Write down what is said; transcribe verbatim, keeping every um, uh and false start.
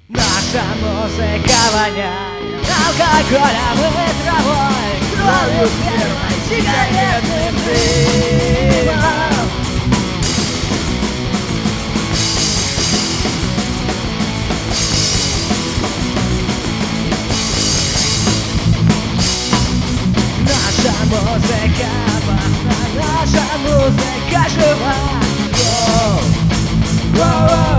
Наша музыка воняет алкоголем и травой, кровью первой сигаретным дымом. Наша музыка важна, наша музыка жива. Воу, воу, воу.